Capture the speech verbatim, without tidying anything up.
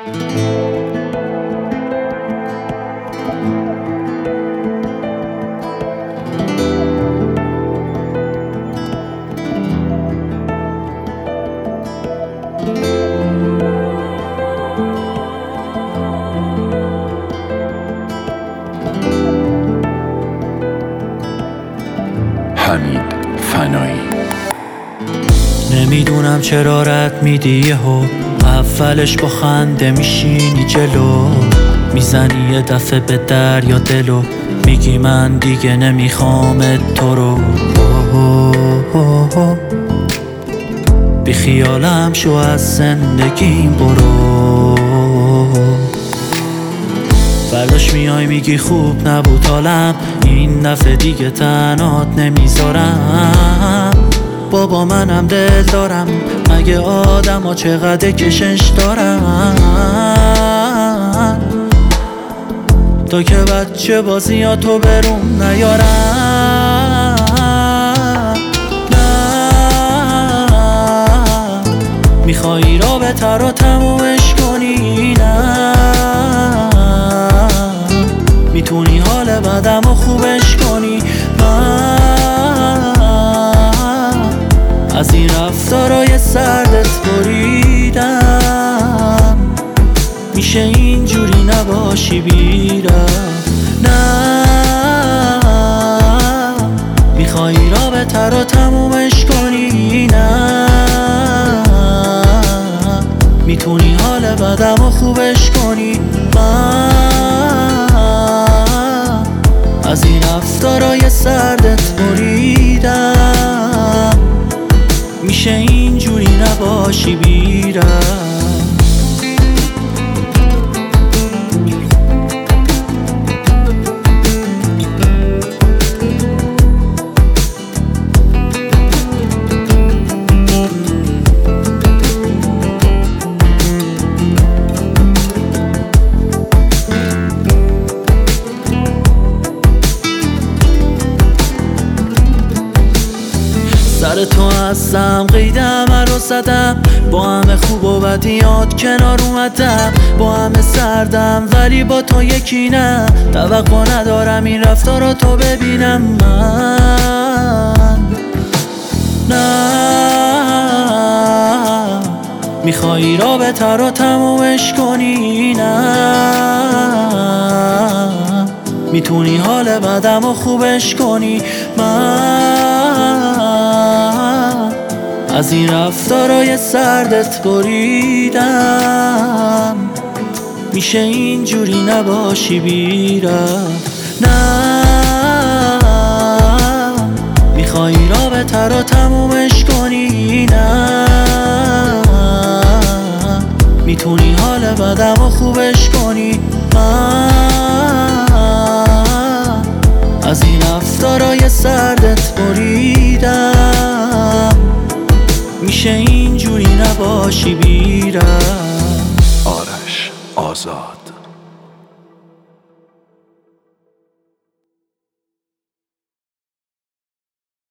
حمید فنایی. نمیدونم چرا رد میدی یهو، اولش با خنده میشینی جلو، میزنی یه دفعه به دریا دلو، میگی من دیگه نمیخوام تو رو. بی خیالم شو از زندگیم برو، برداشت میای میگی خوب نبود حالم، این دفعه دیگه تنهات نمیذارم. بابا منم دل دارم، مگه آدم ها چقدر کشش دارم، تا که بچه بازی ها تو بروم نیارم. نه میخوایی رابطه رو تمومش کنی، نه میتونی حال بدم رو خوبش کنی. من از این رفتارای سردت بریدم، میشه اینجوری نباشی بیرم. نه میخوایی رابطه رو تمومش کنی، نه میتونی حال بدم رو خوبش کنی. من از این رفتارای سردت بریدم، میشه اینجوری نباشی بیرم. سر تو هستم قیدم رو زدم، با همه خوب و بدیات کنار اومدم، با همه سردم ولی با تو یکی نه، توقع ندارم این رفتار تو ببینم. من نه میخوایی رابطه رو تمومش کنی، نه میتونی حال بدم رو خوبش کنی. من از این رفتارای سردت بریدم، میشه اینجوری نباشی بیرم. نه میخوایی رابطه رو تمومش کنی، نه میتونی حال بدم رو خوبش کنی. من از این رفتارای سردت بریدم، میشه اینجوری نباشی بیرم. آرش آزاد.